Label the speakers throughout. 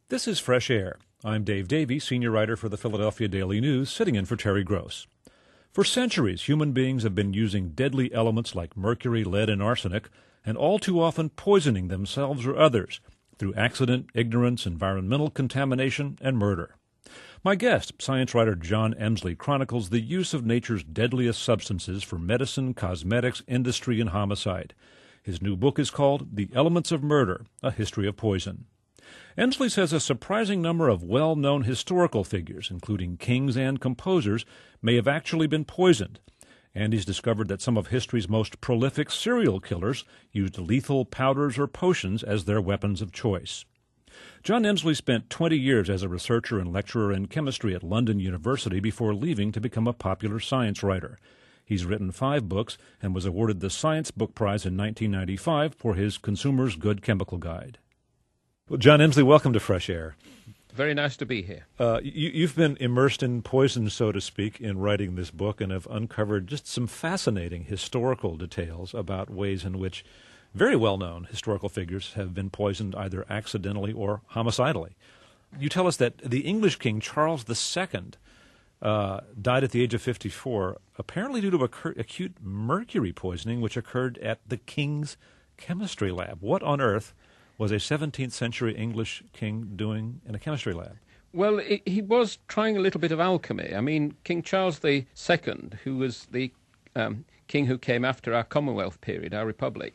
Speaker 1: This is Fresh Air. I'm Dave Davey, senior writer for the Philadelphia Daily News, sitting in for Terry Gross. For centuries, human beings have been using deadly elements like mercury, lead, and arsenic, and all too often poisoning themselves or others through accident, ignorance, environmental contamination, and murder. My guest, science writer John Emslie, chronicles the use of nature's deadliest substances for medicine, cosmetics, industry, and homicide. His new book is called The Elements of Murder, A History of Poison. Emslie says a surprising number of well-known historical figures, including kings and composers, may have actually been poisoned. And he's discovered that some of history's most prolific serial killers used lethal powders or potions as their weapons of choice. John Emslie spent 20 years as a researcher and lecturer in chemistry at London University before leaving to become a popular science writer. He's written 5 books and was awarded the Science Book Prize in 1995 for his Consumer's Good Chemical Guide. Well, John Emslie, welcome to Fresh Air.
Speaker 2: Very nice to be here.
Speaker 1: You've been immersed in poison, so to speak, in writing this book and have uncovered just some fascinating historical details about ways in which very well-known historical figures have been poisoned either accidentally or homicidally. You tell us that the English king Charles II died at the age of 54, apparently due to acute mercury poisoning, which occurred at the king's chemistry lab. What on earth was a 17th century English king doing in a chemistry lab?
Speaker 2: Well, he was trying a little bit of alchemy. I mean, King Charles II, who was the king who came after our Commonwealth period, our Republic,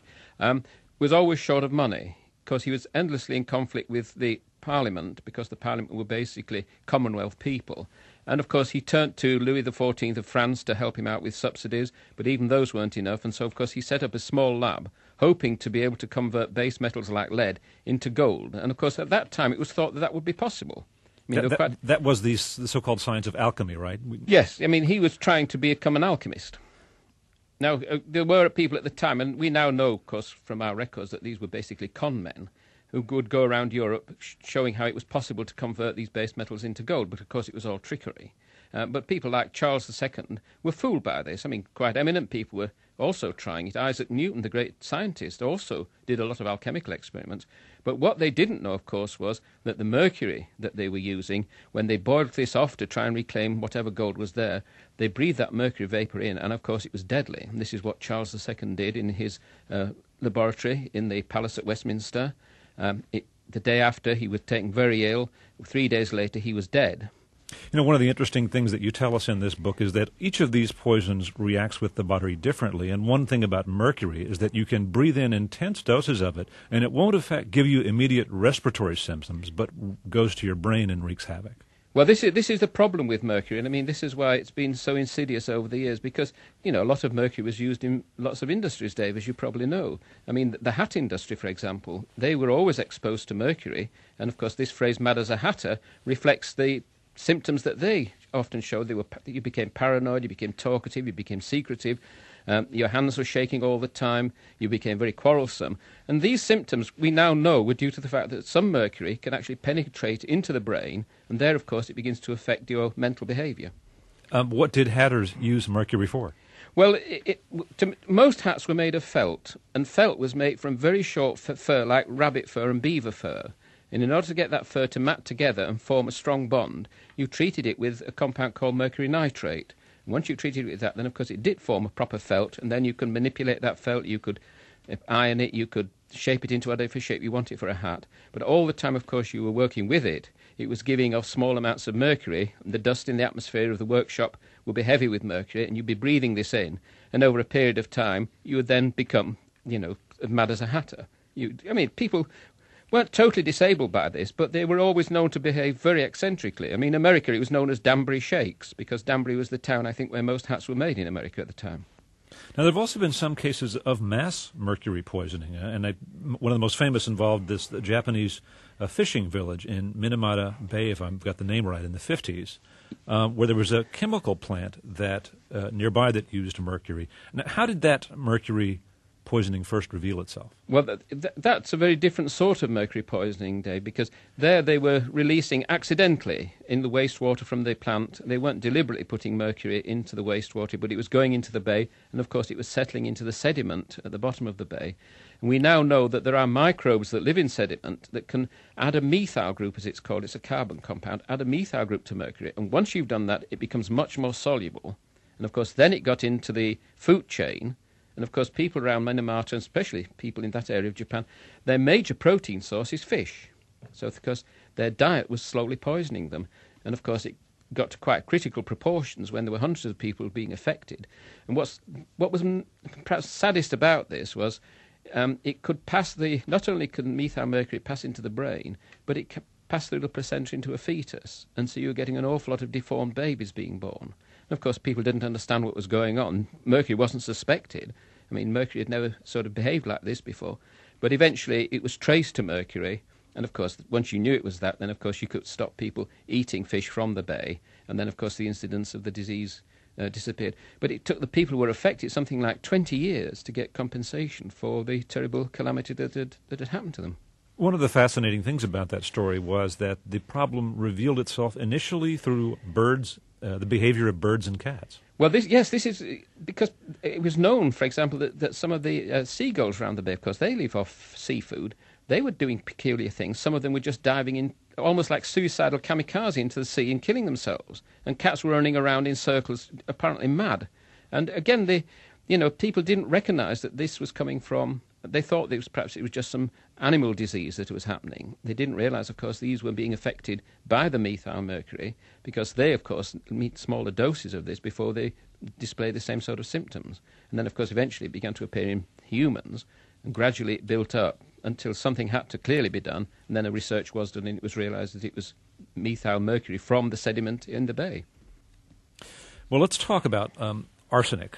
Speaker 2: was always short of money because he was endlessly in conflict with the Parliament because the Parliament were basically Commonwealth people. And, of course, he turned to Louis XIV of France to help him out with subsidies, but even those weren't enough. And so, of course, he set up a small lab, hoping to be able to convert base metals like lead into gold. And, of course, at that time, it was thought that that would be possible. I mean,
Speaker 1: that was the so-called science of alchemy, right?
Speaker 2: Yes. I mean, he was trying to become an alchemist. Now, there were people at the time, and we now know, of course, from our records, that these were basically con men who would go around Europe showing how it was possible to convert these base metals into gold, but of course it was all trickery. But people like Charles II were fooled by this. I mean, quite eminent people were also trying it. Isaac Newton, the great scientist, also did a lot of alchemical experiments. But what they didn't know, of course, was that the mercury that they were using, when they boiled this off to try and reclaim whatever gold was there, they breathed that mercury vapour in, and of course it was deadly. And this is what Charles II did in his laboratory in the Palace at Westminster. The day after, he was taken very ill. 3 days later, he was dead.
Speaker 1: You know, one of the interesting things that you tell us in this book is that each of these poisons reacts with the body differently. And one thing about mercury is that you can breathe in intense doses of it, and it won't give you immediate respiratory symptoms, but goes to your brain and wreaks havoc.
Speaker 2: Well, this is the problem with mercury, and I mean, this is why it's been so insidious over the years, because, you know, a lot of mercury was used in lots of industries, Dave, as you probably know. I mean, the hat industry, for example, they were always exposed to mercury, and of course this phrase, mad as a hatter, reflects the symptoms that they often showed. You became paranoid, you became talkative, you became secretive, your hands were shaking all the time, you became very quarrelsome. And these symptoms, we now know, were due to the fact that some mercury can actually penetrate into the brain, and there, of course, it begins to affect your mental behaviour.
Speaker 1: What did hatters use mercury for?
Speaker 2: Well, most hats were made of felt, and felt was made from very short fur, like rabbit fur and beaver fur. And in order to get that fur to mat together and form a strong bond, you treated it with a compound called mercury nitrate. And once you treated it with that, then of course it did form a proper felt, and then you can manipulate that felt, you could iron it, you could shape it into whatever shape you want it for a hat. But all the time, of course, you were working with it, it was giving off small amounts of mercury, and the dust in the atmosphere of the workshop would be heavy with mercury, and you'd be breathing this in, and over a period of time, you would then become, you know, as mad as a hatter. People weren't totally disabled by this, but they were always known to behave very eccentrically. I mean, in America, it was known as Danbury Shakes, because Danbury was the town, I think, where most hats were made in America at the time.
Speaker 1: Now, there have also been some cases of mass mercury poisoning, and one of the most famous involved the Japanese fishing village in Minamata Bay, if I've got the name right, in the 50s, where there was a chemical plant that nearby that used mercury. Now, how did that mercury poisoning first reveal itself?
Speaker 2: Well, that's a very different sort of mercury poisoning, Dave, because there they were releasing accidentally in the wastewater from the plant. They weren't deliberately putting mercury into the wastewater, but it was going into the bay, and of course it was settling into the sediment at the bottom of the bay. And we now know that there are microbes that live in sediment that can add a methyl group, as it's called. It's a carbon compound, add a methyl group to mercury. And once you've done that, it becomes much more soluble. And of course, then it got into the food chain. And of course, people around Minamata, and especially people in that area of Japan, their major protein source is fish. So of course, their diet was slowly poisoning them. And of course, it got to quite critical proportions when there were hundreds of people being affected. And what was perhaps saddest about this was it could pass not only could methyl mercury pass into the brain, but it passed through the placenta into a fetus. And so you were getting an awful lot of deformed babies being born. And of course, people didn't understand what was going on. Mercury wasn't suspected. I mean, mercury had never sort of behaved like this before. But eventually, it was traced to mercury. And of course, once you knew it was that, then of course you could stop people eating fish from the bay. And then, of course, the incidence of the disease disappeared. But it took the people who were affected something like 20 years to get compensation for the terrible calamity that had happened to them.
Speaker 1: One of the fascinating things about that story was that the problem revealed itself initially through birds, the behavior of birds and cats.
Speaker 2: Well, this is because it was known, for example, that some of the seagulls around the bay, of course, they live off seafood. They were doing peculiar things. Some of them were just diving in, almost like suicidal kamikaze, into the sea and killing themselves. And cats were running around in circles, apparently mad. And again, people didn't recognise that this was coming from. They thought perhaps it was just some animal disease that was happening. They didn't realise, of course, these were being affected by the methyl mercury because they, of course, need smaller doses of this before they display the same sort of symptoms. And then, of course, eventually it began to appear in humans, and gradually it built up until something had to clearly be done, and then a research was done and it was realised that it was methyl mercury from the sediment in the bay.
Speaker 1: Well, let's talk about arsenic.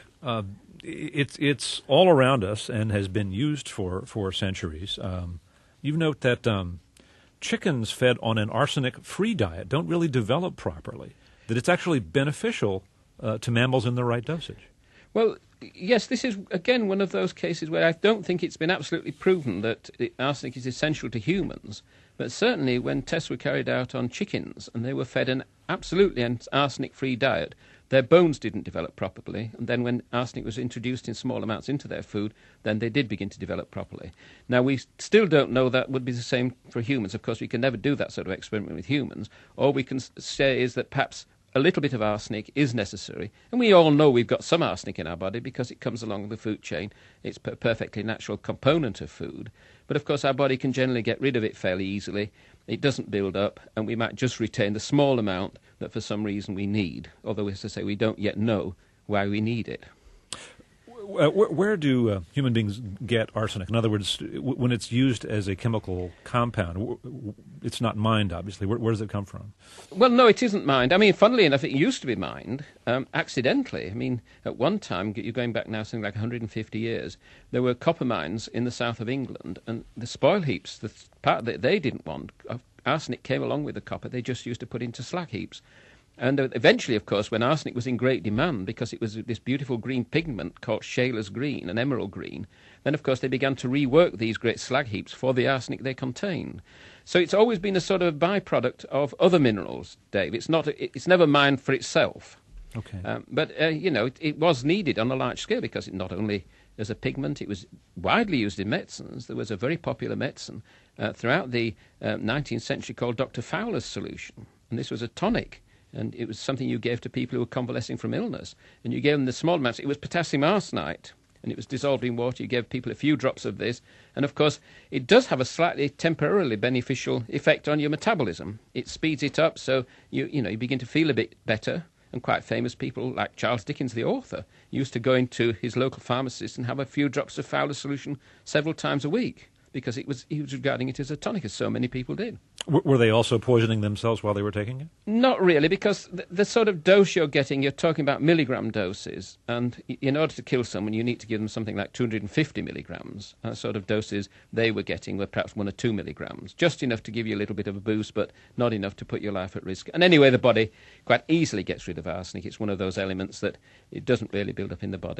Speaker 1: It's all around us and has been used for centuries. You note that chickens fed on an arsenic-free diet don't really develop properly, that it's actually beneficial to mammals in the right dosage.
Speaker 2: Well, yes, this is, again, one of those cases where I don't think it's been absolutely proven that arsenic is essential to humans. But certainly when tests were carried out on chickens and they were fed an absolutely arsenic-free diet, their bones didn't develop properly. And then when arsenic was introduced in small amounts into their food, then they did begin to develop properly. Now, we still don't know that would be the same for humans. Of course, we can never do that sort of experiment with humans. All we can say is that perhaps a little bit of arsenic is necessary. And we all know we've got some arsenic in our body because it comes along the food chain. It's a perfectly natural component of food. But of course our body can generally get rid of it fairly easily. It doesn't build up, and we might just retain the small amount that for some reason we need, although, as I say, we don't yet know why we need it.
Speaker 1: Where do human beings get arsenic? In other words, when it's used as a chemical compound, it's not mined, obviously. Where does it come from?
Speaker 2: Well, no, it isn't mined. I mean, funnily enough, it used to be mined accidentally. I mean, at one time, you're going back now something like 150 years, there were copper mines in the south of England, and the spoil heaps, the part that they didn't want, arsenic came along with the copper. They just used to put into slag heaps. And eventually, of course, when arsenic was in great demand because it was this beautiful green pigment called Shaler's green and emerald green, then, of course, they began to rework these great slag heaps for the arsenic they contained. So it's always been a sort of byproduct of other minerals, Dave. It's never mined for itself.
Speaker 1: Okay.
Speaker 2: But it was needed on a large scale because it not only as a pigment, it was widely used in medicines. There was a very popular medicine throughout the 19th century called Dr. Fowler's solution. And this was a tonic. And it was something you gave to people who were convalescing from illness. And you gave them the small amounts. It was potassium arsenite, and it was dissolved in water. You gave people a few drops of this. And, of course, it does have a slightly temporarily beneficial effect on your metabolism. It speeds it up, so you begin to feel a bit better. And quite famous people like Charles Dickens, the author, used to go into his local pharmacist and have a few drops of Fowler's solution several times a week because he was regarding it as a tonic, as so many people did.
Speaker 1: Were they also poisoning themselves while they were taking it?
Speaker 2: Not really, because the sort of dose you're getting, you're talking about milligram doses, and in order to kill someone, you need to give them something like 250 milligrams. And the sort of doses they were getting were perhaps 1 or 2 milligrams, just enough to give you a little bit of a boost, but not enough to put your life at risk. And anyway, the body quite easily gets rid of arsenic. It's one of those elements that it doesn't really build up in the body.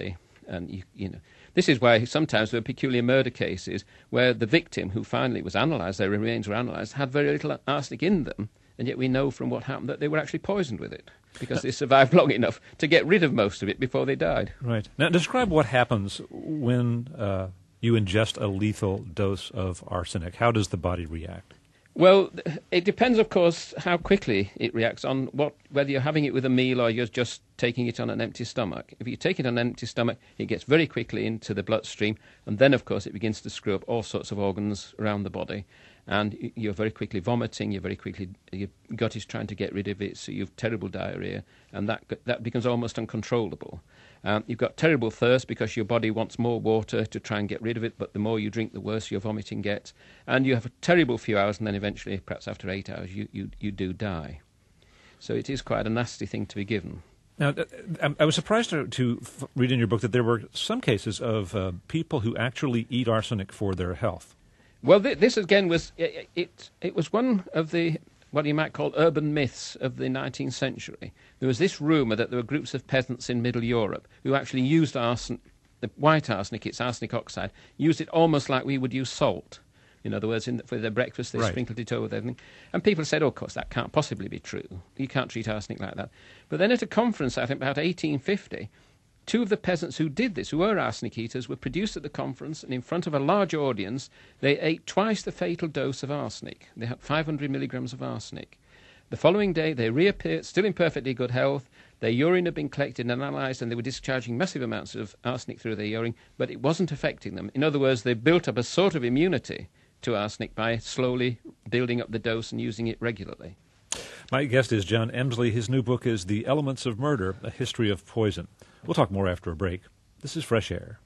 Speaker 2: And, this is why sometimes there are peculiar murder cases where the victim, who finally was analysed, their remains were analysed, had very little arsenic in them, and yet we know from what happened that they were actually poisoned with it, because they survived long enough to get rid of most of it before they died.
Speaker 1: Right. Now, describe what happens when you ingest a lethal dose of arsenic. How does the body react?
Speaker 2: Well, it depends, of course, how quickly it reacts on whether you're having it with a meal or you're just taking it on an empty stomach. If you take it on an empty stomach, it gets very quickly into the bloodstream, and then, of course, it begins to screw up all sorts of organs around the body. And you're very quickly vomiting, your gut is trying to get rid of it, so you have terrible diarrhea, and that becomes almost uncontrollable. You've got terrible thirst because your body wants more water to try and get rid of it, but the more you drink, the worse your vomiting gets. And you have a terrible few hours, and then eventually, perhaps after 8 hours, you do die. So it is quite a nasty thing to be given.
Speaker 1: Now, I was surprised to read in your book that there were some cases of people who actually eat arsenic for their health.
Speaker 2: Well, this again was it was one of the what you might call urban myths of the 19th century. There was this rumour that there were groups of peasants in Middle Europe who actually used arsenic, the white arsenic, it's arsenic oxide, used it almost like we would use salt. In other words, for their breakfast, they sprinkled it over everything. And people said, of course, that can't possibly be true. You can't treat arsenic like that. But then at a conference, I think about 1850, two of the peasants who did this, who were arsenic eaters, were produced at the conference, and in front of a large audience, they ate twice the fatal dose of arsenic. They had 500 milligrams of arsenic. The following day, they reappeared, still in perfectly good health. Their urine had been collected and analysed, and they were discharging massive amounts of arsenic through their urine, but it wasn't affecting them. In other words, they built up a sort of immunity to arsenic by slowly building up the dose and using it regularly.
Speaker 1: My guest is John Emslie. His new book is The Elements of Murder, A History of Poison. We'll talk more after a break. This is Fresh Air.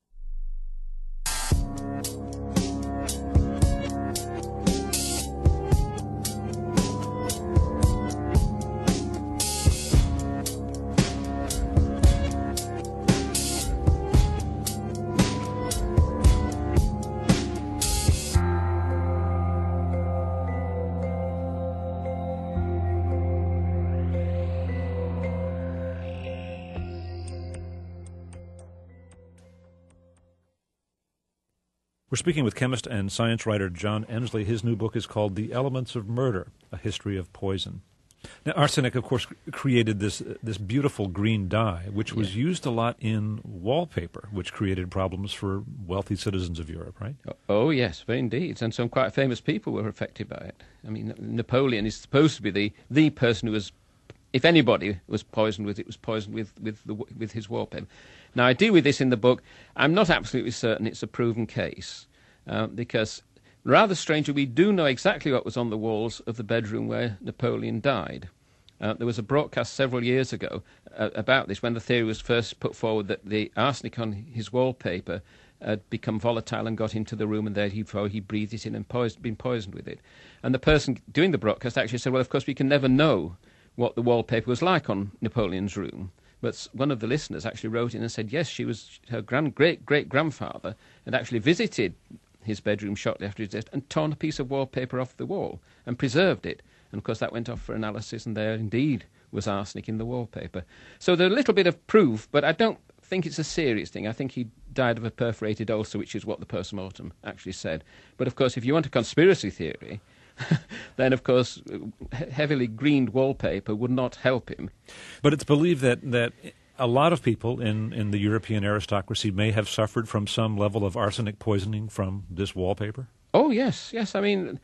Speaker 1: We're speaking with chemist and science writer John Emslie. His new book is called The Elements of Murder, A History of Poison. Now, arsenic, of course, created this beautiful green dye, which was used a lot in wallpaper, which created problems for wealthy citizens of Europe, right?
Speaker 2: Oh, yes, very indeed. And some quite famous people were affected by it. I mean, Napoleon is supposed to be the person who was, if anybody was poisoned with it, was poisoned with his wallpaper. Now, I deal with this in the book. I'm not absolutely certain it's a proven case, because rather strangely, we do know exactly what was on the walls of the bedroom where Napoleon died. There was a broadcast several years ago about this, when the theory was first put forward that the arsenic on his wallpaper had become volatile and got into the room, and there he breathed it in and been poisoned with it. And the person doing the broadcast actually said, well, of course, we can never know what the wallpaper was like on Napoleon's room. But one of the listeners actually wrote in and said, yes, her great-great-grandfather had actually visited his bedroom shortly after his death and torn a piece of wallpaper off the wall and preserved it. And, of course, that went off for analysis, and there indeed was arsenic in the wallpaper. So there's a little bit of proof, but I don't think it's a serious thing. I think he died of a perforated ulcer, which is what the post-mortem actually said. But, of course, if you want a conspiracy theory, then, of course, heavily greened wallpaper would not help him.
Speaker 1: But it's believed that a lot of people in the European aristocracy may have suffered from some level of arsenic poisoning from this wallpaper?
Speaker 2: Oh, yes. I mean,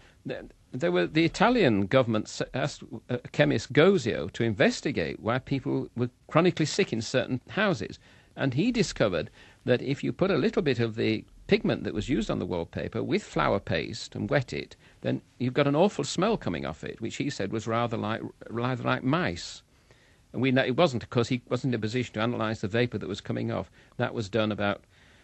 Speaker 2: the Italian government asked chemist Gozio to investigate why people were chronically sick in certain houses. And he discovered that if you put a little bit of the pigment that was used on the wallpaper with flour paste and wet it, then you've got an awful smell coming off it, which he said was rather like mice. And we know it wasn't, because he wasn't in a position to analyse the vapour that was coming off. That was done about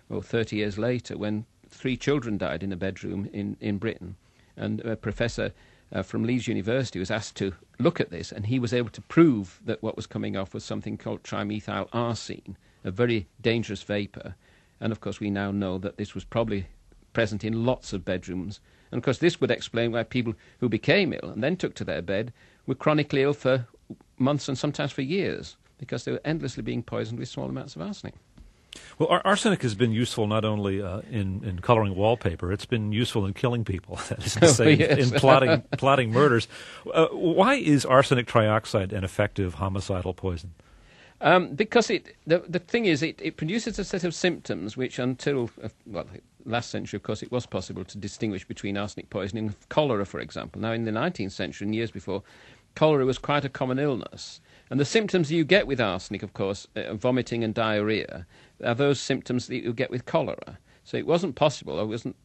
Speaker 2: 30 years later, when 3 children died in a bedroom in Britain. And a professor from Leeds University was asked to look at this, and he was able to prove that what was coming off was something called trimethyl arsine, a very dangerous vapour. And, of course, we now know that this was probably present in lots of bedrooms. And, of course, this would explain why people who became ill and then took to their bed were chronically ill for months and sometimes for years, because they were endlessly being poisoned with small amounts of arsenic.
Speaker 1: Well, arsenic has been useful not only in coloring wallpaper; it's been useful in killing people. That is to say,
Speaker 2: yes.
Speaker 1: in plotting murders. Why is arsenic trioxide an effective homicidal poison?
Speaker 2: Because the thing is, it produces a set of symptoms which until, last century, of course, it was possible to distinguish between arsenic poisoning and cholera, for example. Now, in the 19th century and years before, cholera was quite a common illness. And the symptoms you get with arsenic, of course, vomiting and diarrhea, are those symptoms that you get with cholera. So it wasn't possible,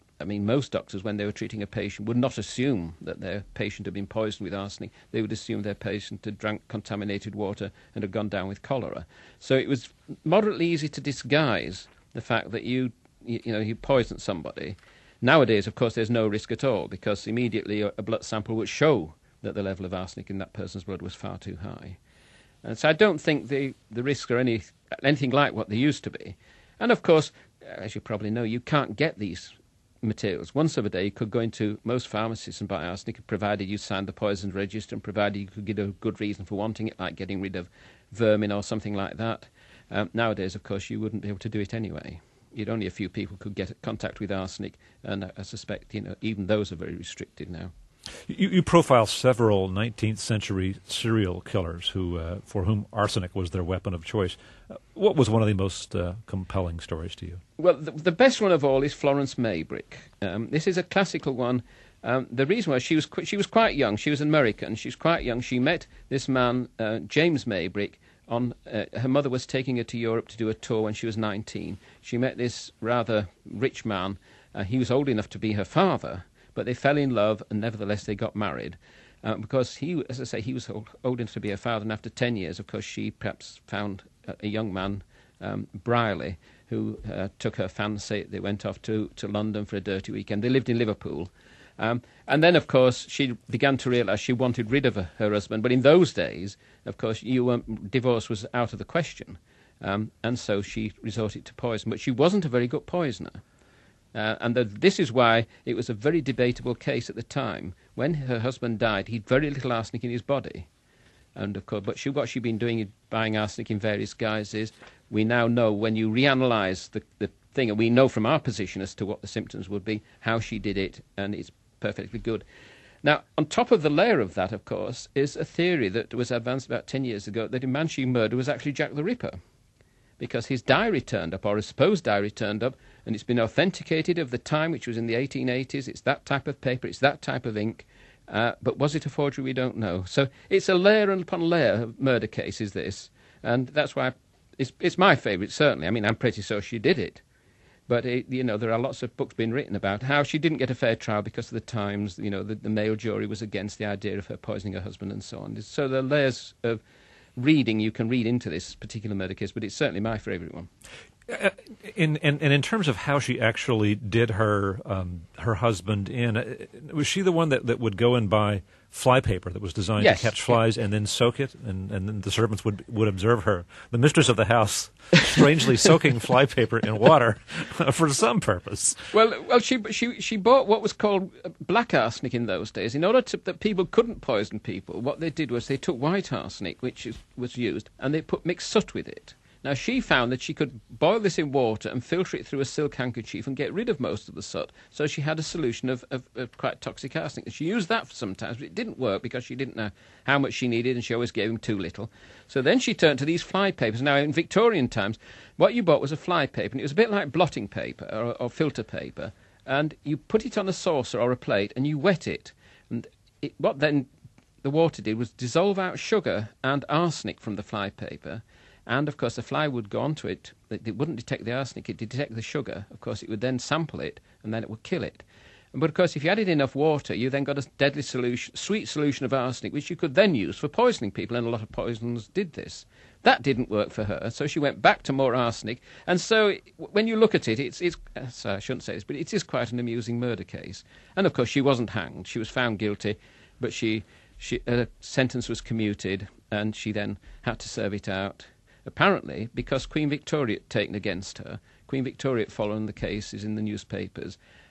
Speaker 2: most doctors, when they were treating a patient, would not assume that their patient had been poisoned with arsenic. They would assume their patient had drank contaminated water and had gone down with cholera. So it was moderately easy to disguise the fact that you poisoned somebody. Nowadays, of course, there's no risk at all, because immediately a blood sample would show that the level of arsenic in that person's blood was far too high. And so I don't think the risks are anything like what they used to be. And of course, as you probably know, you can't get these materials. Once a day you could go into most pharmacies and buy arsenic, provided you signed the poison register and provided you could get a good reason for wanting it, like getting rid of vermin or something like that. Nowadays, of course, you wouldn't be able to do it anyway. Only a few people could get contact with arsenic, and I suspect even those are very restricted now.
Speaker 1: You profile several 19th century serial killers for whom arsenic was their weapon of choice. What was one of the most compelling stories to you?
Speaker 2: Well, the best one of all is Florence Maybrick. This is a classical one. The reason was she was quite young. She was an American. She was quite young. She met this man, James Maybrick. Her mother was taking her to Europe to do a tour when she was 19. She met this rather rich man. He was old enough to be her father, but they fell in love, and nevertheless they got married. Because he, as I say, he was old enough to be her father, and after 10 years, of course, she perhaps found a young man, Brierley, who took her fancy. They went off to London for a dirty weekend. They lived in Liverpool. And then, of course, she began to realise she wanted rid of her husband. But in those days, of course, divorce was out of the question. And so she resorted to poison. But she wasn't a very good poisoner. This is why it was a very debatable case at the time. When her husband died, he'd very little arsenic in his body. And of course, but what she'd been doing is buying arsenic in various guises. We now know, when you reanalyse the thing, and we know from our position as to what the symptoms would be, how she did it, and it's perfectly good. Now, on top of the layer of that, of course, is a theory that was advanced about 10 years ago, that the man she murdered was actually Jack the Ripper, because his diary turned up, or his supposed diary turned up, and it's been authenticated of the time, which was in the 1880s. It's that type of paper, it's that type of ink. But was it a forgery? We don't know. So it's a layer upon layer of murder cases, this. And that's why it's my favourite, certainly. I mean, I'm pretty sure she did it. But, there are lots of books being written about how she didn't get a fair trial because of the times, the male jury was against the idea of her poisoning her husband and so on. So there are layers of reading you can read into this particular murder case, but it's certainly my favourite one.
Speaker 1: In terms of how she actually did her husband in, was she the one that would go and buy flypaper that was designed to catch flies and then soak it, and then the servants would observe her, the mistress of the house, strangely soaking flypaper in water for some purpose?
Speaker 2: Well, she bought what was called black arsenic in those days. In order that people couldn't poison people, what they did was they took white arsenic, which was used, and they mixed soot with it. Now, she found that she could boil this in water and filter it through a silk handkerchief and get rid of most of the soot. So she had a solution of quite toxic arsenic. And she used that sometimes, but it didn't work because she didn't know how much she needed, and she always gave him too little. So then she turned to these fly papers. Now, in Victorian times, what you bought was a fly paper, and it was a bit like blotting paper or filter paper. And you put it on a saucer or a plate, and you wet it. And what then the water did was dissolve out sugar and arsenic from the fly paper. And, of course, the fly would go onto it. It wouldn't detect the arsenic. It would detect the sugar. Of course, it would then sample it, and then it would kill it. But, of course, if you added enough water, you then got a deadly sweet solution of arsenic, which you could then use for poisoning people, and a lot of poisons did this. That didn't work for her, so she went back to more arsenic. And so when you look at it, I shouldn't say this, but it is quite an amusing murder case. And, of course, she wasn't hanged. She was found guilty, but her sentence was commuted, and she then had to serve it out. Apparently, because Queen Victoria had taken against her, Queen Victoria had followed the cases in the newspapers,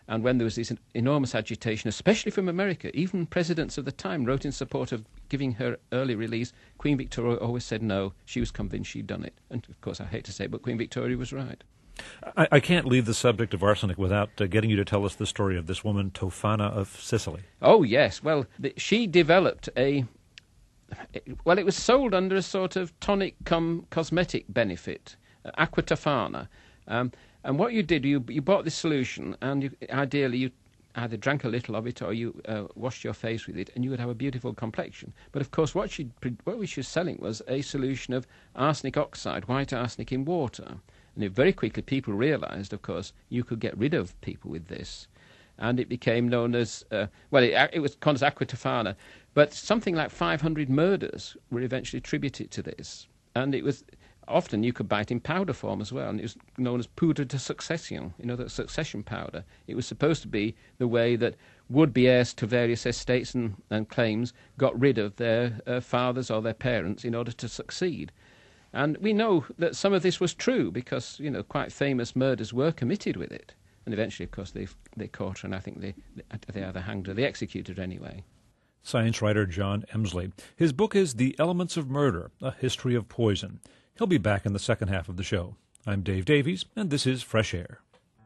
Speaker 2: And when there was this enormous agitation, especially from America, even presidents of the time wrote in support of giving her early release. Queen Victoria always said no. She was convinced she'd done it. And, of course, I hate to say it, but Queen Victoria was right.
Speaker 1: I can't leave the subject of arsenic without getting you to tell us the story of this woman, Tofana of Sicily.
Speaker 2: Oh, yes. Well, she developed it was sold under a sort of tonic cum cosmetic benefit, Aqua Tofana. And what you did, you bought this solution, and ideally you either drank a little of it or you washed your face with it, and you would have a beautiful complexion. But of course, what she was selling was a solution of arsenic oxide, white arsenic in water. And very quickly people realised, of course, you could get rid of people with this. And it became known as, it was called as Aqua Tofana. But something like 500 murders were eventually attributed to this. And it was... Often you could buy it in powder form as well, and it was known as poudre de succession, the succession powder. It was supposed to be the way that would-be heirs to various estates and claims got rid of their fathers or their parents in order to succeed. And we know that some of this was true because, quite famous murders were committed with it. And eventually, of course, they caught her, and I think they either hanged her, they executed her anyway.
Speaker 1: Science writer John Emsley. His book is The Elements of Murder, A History of Poison. He'll be back in the second half of the show. I'm Dave Davies, and this is Fresh Air.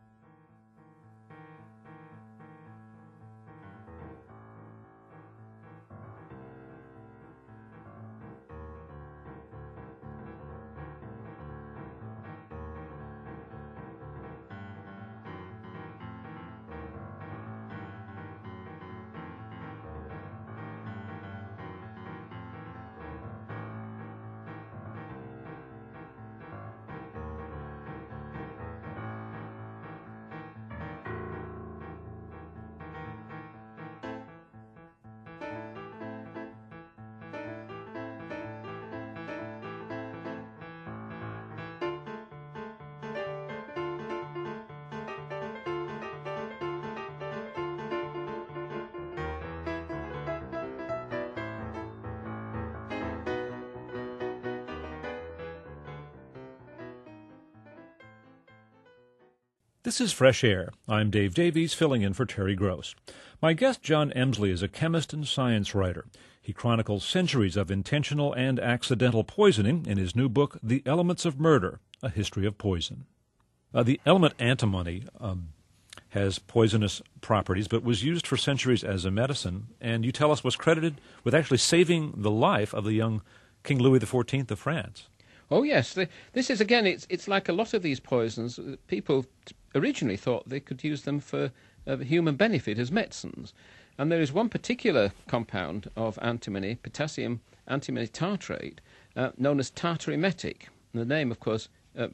Speaker 1: This is Fresh Air. I'm Dave Davies, filling in for Terry Gross. My guest, John Emsley, is a chemist and science writer. He chronicles centuries of intentional and accidental poisoning in his new book, The Elements of Murder, A History of Poison. The element antimony has poisonous properties, but was used for centuries as a medicine, and you tell us was credited with actually saving the life of the young King Louis XIV of France.
Speaker 2: Oh, yes. This is, again, it's like a lot of these poisons. People originally thought they could use them for human benefit as medicines. And there is one particular compound of antimony, potassium antimony tartrate, known as tartaremetic. And the name, of course,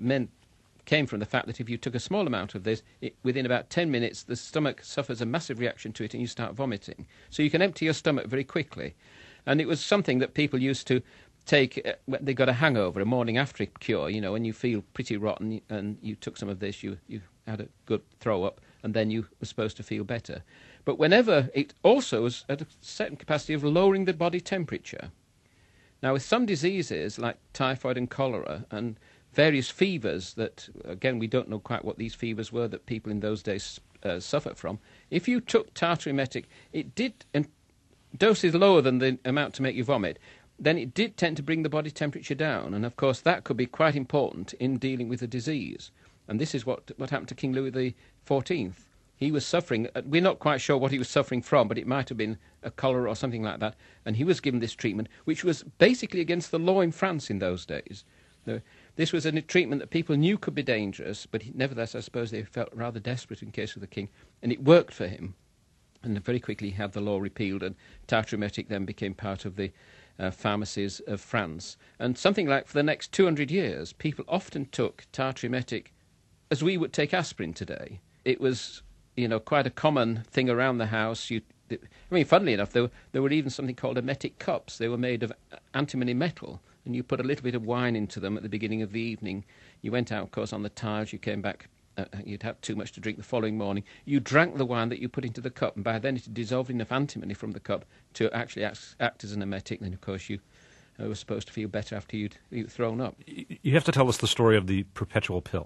Speaker 2: came from the fact that if you took a small amount of this, within about 10 minutes, the stomach suffers a massive reaction to it and you start vomiting. So you can empty your stomach very quickly. And it was something that people used to take when they got a hangover, a morning after cure, when you feel pretty rotten and you took some of this, you had a good throw-up, and then you were supposed to feel better. But whenever it also was at a certain capacity of lowering the body temperature. Now, with some diseases like typhoid and cholera and various fevers that, again, we don't know quite what these fevers were that people in those days suffered from, if you took tartaremetic, it did, in doses lower than the amount to make you vomit, then it did tend to bring the body temperature down. And, of course, that could be quite important in dealing with the disease. And this is what happened to King Louis XIV. He was suffering, we're not quite sure what he was suffering from, but it might have been a cholera or something like that. And he was given this treatment, which was basically against the law in France in those days. This was a treatment that people knew could be dangerous, but nevertheless, I suppose they felt rather desperate in case of the king. And it worked for him. And very quickly he had the law repealed, and tartaremetic then became part of the pharmacies of France. And something like for the next 200 years, people often took tartaremetic as we would take aspirin today. It was, quite a common thing around the house. Funnily enough, there were even something called emetic cups. They were made of antimony metal, and you put a little bit of wine into them at the beginning of the evening. You went out, of course, on the tiles. You came back. You'd had too much to drink the following morning. You drank the wine that you put into the cup, and by then it had dissolved enough antimony from the cup to actually act as an emetic. Then, of course, you were supposed to feel better after you'd thrown up.
Speaker 1: You have to tell us the story of the perpetual pill.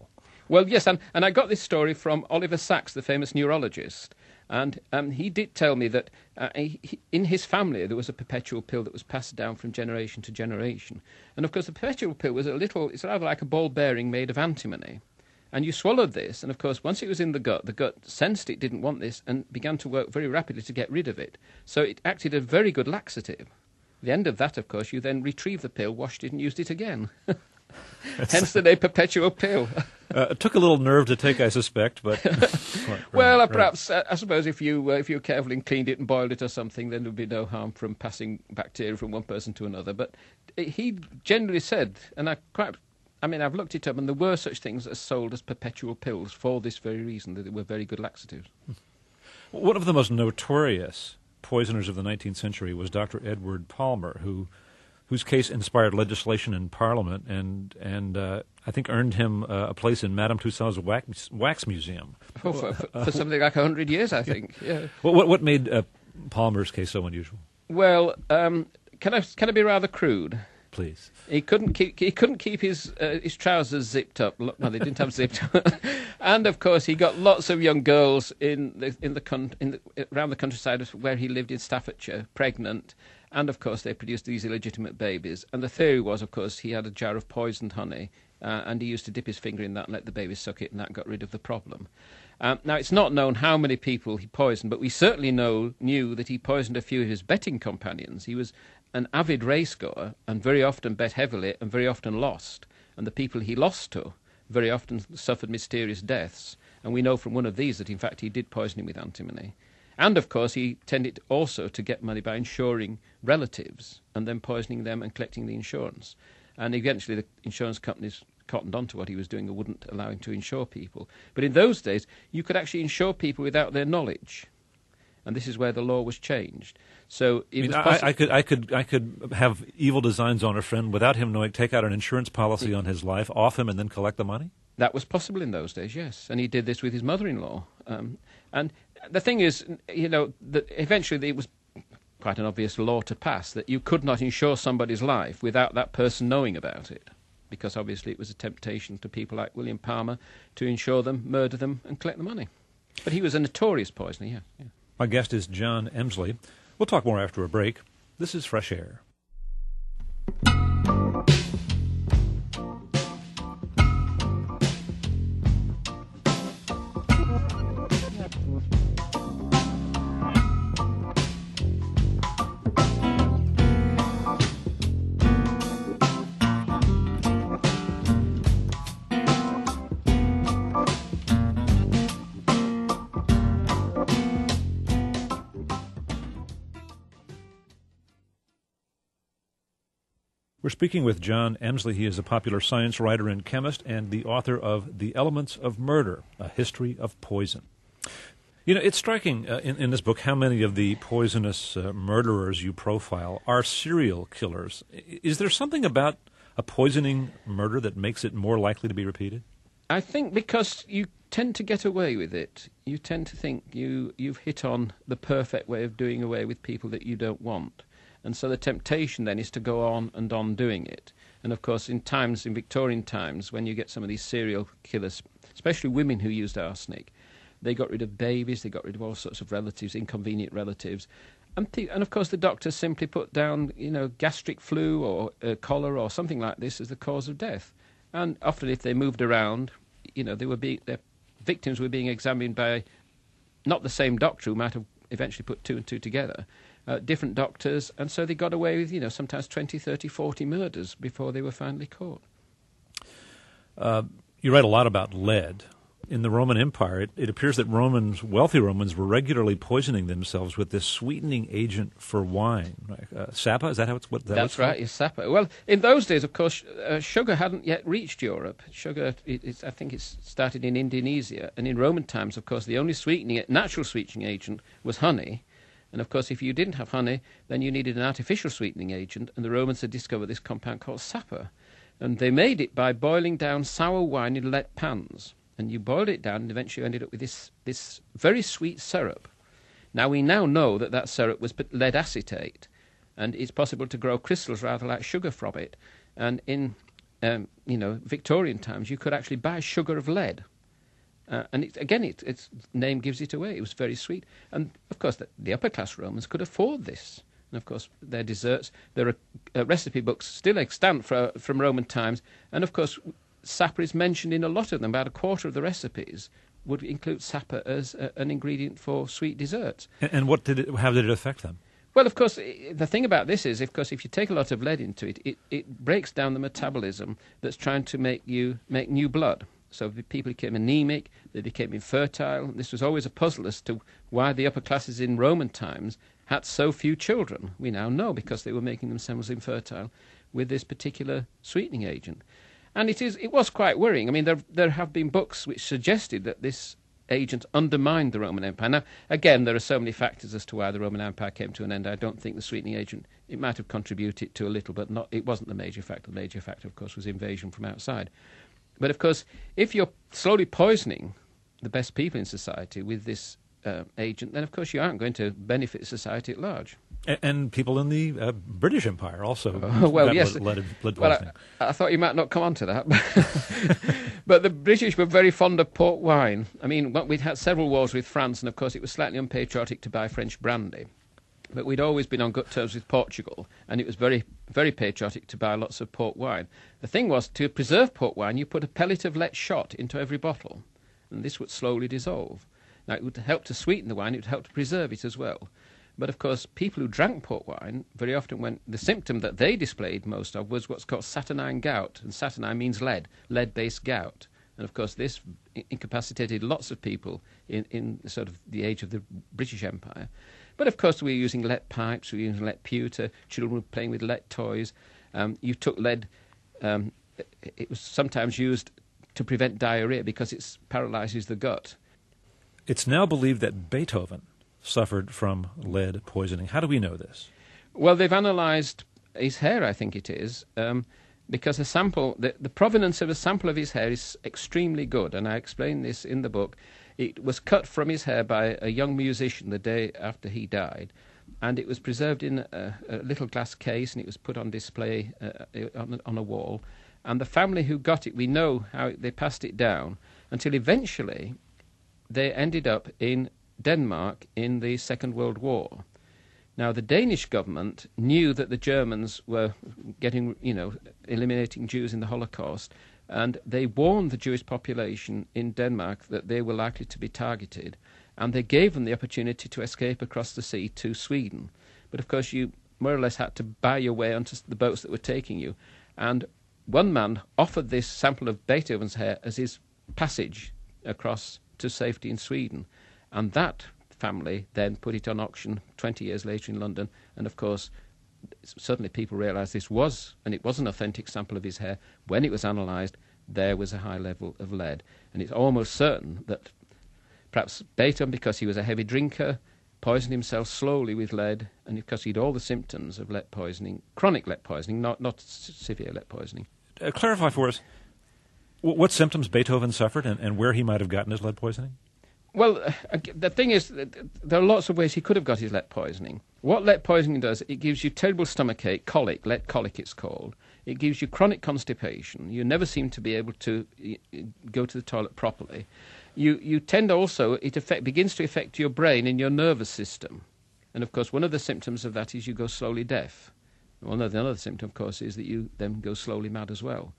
Speaker 2: Well, yes, and I got this story from Oliver Sacks, the famous neurologist. And he did tell me that in his family there was a perpetual pill that was passed down from generation to generation. And of course the perpetual pill was it's rather like a ball bearing made of antimony. And you swallowed this, and of course once it was in the gut sensed it didn't want this and began to work very rapidly to get rid of it. So it acted as a very good laxative. At the end of that, of course, you then retrieved the pill, washed it and used it again. Hence the name perpetual pill.
Speaker 1: It took a little nerve to take, I suspect, but...
Speaker 2: Well, perhaps, I suppose if you carefully cleaned it and boiled it or something, then there would be no harm from passing bacteria from one person to another. But he generally said, and I've looked it up, and there were such things as sold as perpetual pills for this very reason, that they were very good laxatives.
Speaker 1: One of the most notorious poisoners of the 19th century was Dr. Edward Palmer, whose case inspired legislation in Parliament and I think earned him a place in Madame Tussauds Wax Museum.
Speaker 2: Oh, for something like 100 years, I think. Yeah.
Speaker 1: What made Palmer's case so unusual?
Speaker 2: Well, can I be rather crude?
Speaker 1: Please.
Speaker 2: He couldn't keep his trousers zipped up. No, they didn't have zipped. And of course, he got lots of young girls around the countryside where he lived in Staffordshire, pregnant. And of course, they produced these illegitimate babies. And the theory was, of course, he had a jar of poisoned honey, and he used to dip his finger in that and let the baby suck it, and that got rid of the problem. Now, it's not known how many people he poisoned, but we certainly knew that he poisoned a few of his betting companions. He was an avid racegoer and very often bet heavily and very often lost. And the people he lost to very often suffered mysterious deaths. And we know from one of these that, in fact, he did poison him with antimony. And, of course, he tended also to get money by insuring relatives and then poisoning them and collecting the insurance. And eventually the insurance companies cottoned on to what he was doing and wouldn't allow him to insure people. But in those days, you could actually insure people without their knowledge. And this is where the law was changed. So
Speaker 1: I could have evil designs on a friend without him knowing, take out an insurance policy on his life, off him, and then collect the money?
Speaker 2: That was possible in those days, yes. And he did this with his mother-in-law. And the thing is, that eventually it was quite an obvious law to pass that you could not insure somebody's life without that person knowing about it, because obviously it was a temptation to people like William Palmer to insure them, murder them, and collect the money. But he was a notorious poisoner, yeah.
Speaker 1: My guest is John Emslie. We'll talk more after a break. This is Fresh Air. We're speaking with John Emslie. He is a popular science writer and chemist and the author of The Elements of Murder, A History of Poison. It's striking in this book how many of the poisonous murderers you profile are serial killers. Is there something about a poisoning murder that makes it more likely to be repeated?
Speaker 2: I think because you tend to get away with it. You tend to think you've hit on the perfect way of doing away with people that you don't want. And so the temptation then is to go on and on doing it. And of course, in Victorian times, when you get some of these serial killers, especially women who used arsenic, they got rid of babies, they got rid of all sorts of relatives, inconvenient relatives. And of course, the doctors simply put down, gastric flu or cholera or something like this as the cause of death. And often, if they moved around, their victims were being examined by not the same doctor who might have eventually put two and two together. Different doctors, and so they got away with, sometimes 20, 30, 40 murders before they were finally caught.
Speaker 1: You write a lot about lead. In the Roman Empire, it appears that wealthy Romans were regularly poisoning themselves with this sweetening agent for wine. Sapa, is that how it's what?
Speaker 2: That's right, yes, Sapa. Well, in those days, of course, sugar hadn't yet reached Europe. Sugar, I think it started in Indonesia, and in Roman times, of course, the only natural sweetening agent was honey. And, of course, if you didn't have honey, then you needed an artificial sweetening agent, and the Romans had discovered this compound called Sapa. And they made it by boiling down sour wine in lead pans. And you boiled it down and eventually ended up with this very sweet syrup. Now, we now know that syrup was lead acetate, and it's possible to grow crystals rather like sugar from it. And in Victorian times, you could actually buy sugar of lead. And its name gives it away. It was very sweet. And, of course, the upper-class Romans could afford this. And, of course, their desserts, there are recipe books still extant from Roman times. And, of course, sapper is mentioned in a lot of them. About a quarter of the recipes would include sapper as an ingredient for sweet desserts.
Speaker 1: And how did it affect them?
Speaker 2: Well, of course, the thing about this is, of course, if you take a lot of lead into it, it breaks down the metabolism that's trying to make new blood. So people became anemic, they became infertile. This was always a puzzle as to why the upper classes in Roman times had so few children. We now know, because they were making themselves infertile with this particular sweetening agent. And it was quite worrying. I mean, there have been books which suggested that this agent undermined the Roman Empire. Now, again, there are so many factors as to why the Roman Empire came to an end. I don't think the sweetening agent, it might have contributed to a little, but it wasn't the major factor. The major factor, of course, was invasion from outside. But, of course, if you're slowly poisoning the best people in society with this agent, then, of course, you aren't going to benefit society at large.
Speaker 1: And people in the British Empire also
Speaker 2: yes.
Speaker 1: lead poisoning.
Speaker 2: Well, I thought you might not come on to that. But the British were very fond of port wine. I mean, we'd had several wars with France, and, of course, it was slightly unpatriotic to buy French brandy. But we'd always been on good terms with Portugal, and it was very, very patriotic to buy lots of port wine. The thing was, to preserve port wine, you put a pellet of lead shot into every bottle, and this would slowly dissolve. Now, it would help to sweeten the wine, it would help to preserve it as well. But, of course, people who drank port wine very often the symptom that they displayed most of was what's called saturnine gout, and saturnine means lead-based gout. And, of course, this incapacitated lots of people in sort of the age of the British Empire. But, of course, we were using lead pipes, we were using lead pewter, children were playing with lead toys. You took lead, it was sometimes used to prevent diarrhea because it paralyzes the gut.
Speaker 1: It's now believed that Beethoven suffered from lead poisoning. How do we know this?
Speaker 2: Well, they've analysed his hair, I think it is, because the provenance of a sample of his hair is extremely good, and I explain this in the book. It was cut from his hair by a young musician the day after he died, and it was preserved in a little glass case, and it was put on display on a wall. And the family who got it, we know how they passed it down, until eventually they ended up in Denmark in the Second World War. Now, the Danish government knew that the Germans were eliminating Jews in the Holocaust, and they warned the Jewish population in Denmark that they were likely to be targeted, and they gave them the opportunity to escape across the sea to Sweden. But, of course, you more or less had to buy your way onto the boats that were taking you. And one man offered this sample of Beethoven's hair as his passage across to safety in Sweden. And that family then put it on auction 20 years later in London. And, of course, suddenly people realised it was an authentic sample of his hair. When it was analysed, there was a high level of lead. And it's almost certain that perhaps Beethoven, because he was a heavy drinker, poisoned himself slowly with lead, and because he had all the symptoms of lead poisoning, chronic lead poisoning, not severe lead poisoning.
Speaker 1: Clarify for us what symptoms Beethoven suffered and where he might have gotten his lead poisoning?
Speaker 2: Well, the thing is, there are lots of ways he could have got his lead poisoning. What lead poisoning does, it gives you terrible stomachache, colic, lead colic it's called. It gives you chronic constipation. You never seem to be able to go to the toilet properly. You tend also, begins to affect your brain and your nervous system. And, of course, one of the symptoms of that is you go slowly deaf. Well, another symptom, of course, is that you then go slowly mad as well.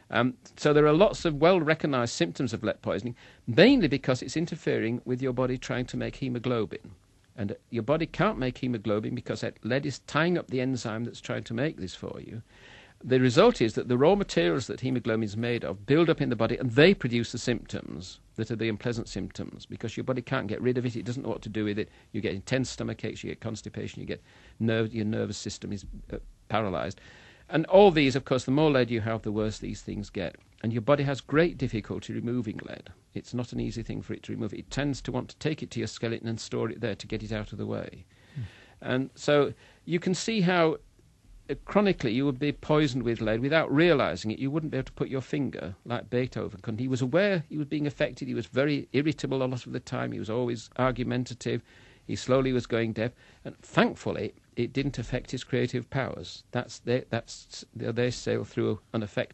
Speaker 2: So there are lots of well-recognised symptoms of lead poisoning, mainly because it's interfering with your body trying to make haemoglobin. And your body can't make haemoglobin because lead is tying up the enzyme that's trying to make this for you. The result is that the raw materials that haemoglobin is made of build up in the body, and they produce the symptoms that are the unpleasant symptoms, because your body can't get rid of it, it doesn't know what to do with it. You get intense stomach aches, you get constipation, you get your nervous system is paralysed. And all these, of course, the more lead you have, the worse these things get. And your body has great difficulty removing lead. It's not an easy thing for it to remove. It tends to want to take it to your skeleton and store it there to get it out of the way. And so you can see how chronically you would be poisoned with lead without realising it. You wouldn't be able to put your finger, like Beethoven could. He was aware he was being affected. He was very irritable a lot of the time. He was always argumentative. He slowly was going deaf. And thankfully, it didn't affect his creative powers. They sail through unaffected.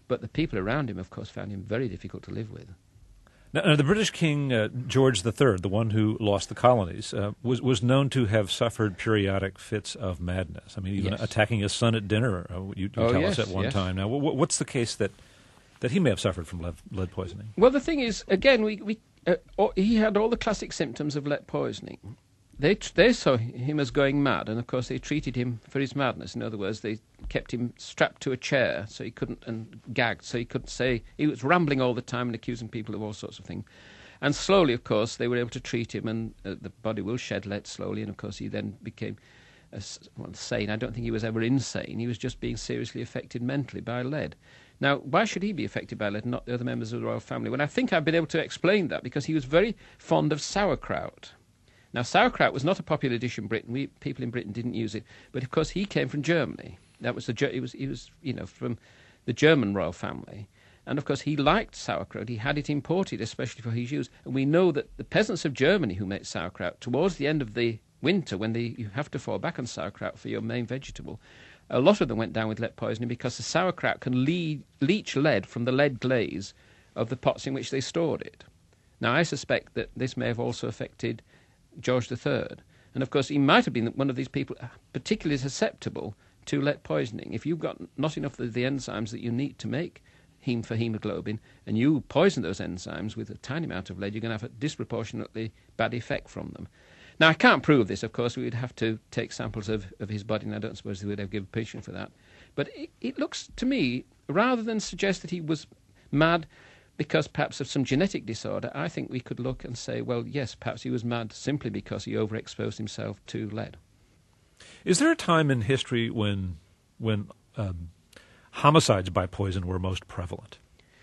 Speaker 2: But the people around him, of course, found him very difficult to live with.
Speaker 1: Now, the British King George III, the one who lost the colonies, was known to have suffered periodic fits of madness. I mean, even attacking his son at dinner, you tell us at one time. Now, what's the case that he may have suffered from lead poisoning?
Speaker 2: Well, the thing is, again, he had all the classic symptoms of lead poisoning. They saw him as going mad, and of course they treated him for his madness. In other words, they kept him strapped to a chair so he couldn't, and gagged so he couldn't say. He was rambling all the time and accusing people of all sorts of things. And slowly, of course, they were able to treat him, and the body will shed lead slowly. And of course, he then became sane. I don't think he was ever insane. He was just being seriously affected mentally by lead. Now, why should he be affected by lead and not the other members of the royal family? Well, I think I've been able to explain that because he was very fond of sauerkraut. Now, sauerkraut was not a popular dish in Britain. People in Britain didn't use it, but of course he came from Germany. That was he was from the German royal family, and of course he liked sauerkraut. He had it imported, especially for his use. And we know that the peasants of Germany who make sauerkraut, towards the end of the winter, when you have to fall back on sauerkraut for your main vegetable, a lot of them went down with lead poisoning because the sauerkraut can leach lead from the lead glaze of the pots in which they stored it. Now, I suspect that this may have also affected George III. And, of course, he might have been one of these people particularly susceptible to lead poisoning. If you've got not enough of the enzymes that you need to make heme for hemoglobin, and you poison those enzymes with a tiny amount of lead, you're going to have a disproportionately bad effect from them. Now, I can't prove this, of course. We would have to take samples of his body, and I don't suppose they would have given permission for that. But it looks to me, rather than suggest that he was mad because perhaps of some genetic disorder, I think we could look and say, well, yes, perhaps he was mad simply because he overexposed himself to lead.
Speaker 1: Is there a time in history when homicides by poison were most prevalent?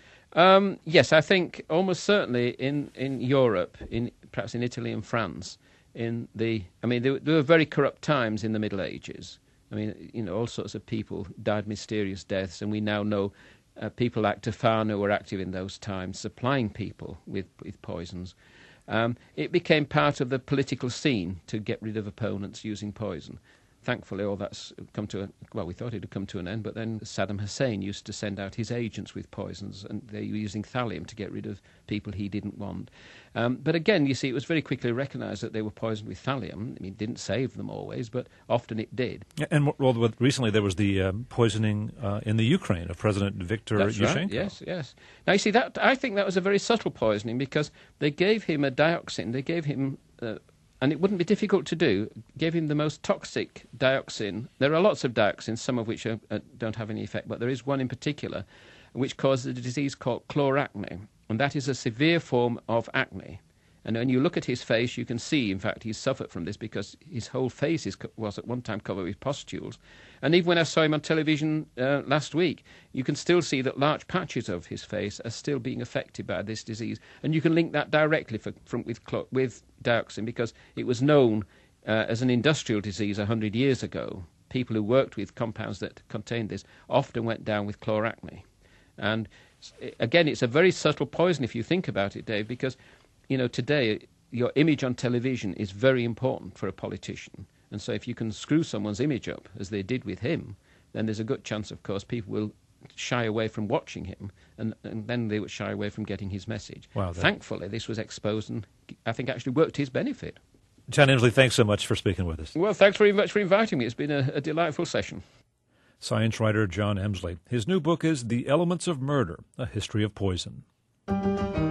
Speaker 2: Yes, I think almost certainly in Europe, perhaps in Italy and France. There were very corrupt times in the Middle Ages. I mean, all sorts of people died mysterious deaths, and we now know people like Tofano were active in those times, supplying people with poisons. It became part of the political scene to get rid of opponents using poison. Thankfully, all that's come to we thought it had come to an end, but then Saddam Hussein used to send out his agents with poisons, and they were using thallium to get rid of people he didn't want. But again, you see, it was very quickly recognised that they were poisoned with thallium. I mean, it didn't save them always, but often it did.
Speaker 1: And recently there was the poisoning in the Ukraine of President Viktor Yushchenko.
Speaker 2: Right. Yes. Now, you see, I think that was a very subtle poisoning because they gave him a dioxin. They gave him... and it wouldn't be difficult to do, gave him the most toxic dioxin. There are lots of dioxins, some of which don't have any effect, but there is one in particular which causes a disease called chloracne, and that is a severe form of acne. And when you look at his face, you can see, in fact, he's suffered from this because his whole face was at one time covered with pustules. And even when I saw him on television last week, you can still see that large patches of his face are still being affected by this disease. And you can link that directly with dioxin because it was known as an industrial disease 100 years ago. People who worked with compounds that contained this often went down with chloracne. And again, it's a very subtle poison if you think about it, Dave, because today, your image on television is very important for a politician. And so if you can screw someone's image up, as they did with him, then there's a good chance, of course, people will shy away from watching him, and then they would shy away from getting his message.
Speaker 1: Wow,
Speaker 2: Thankfully, this was exposed and I think actually worked to his benefit.
Speaker 1: John Emsley, thanks so much for speaking with us.
Speaker 2: Well, thanks very much for inviting me. It's been a delightful session.
Speaker 1: Science writer John Emsley. His new book is The Elements of Murder, A History of Poison.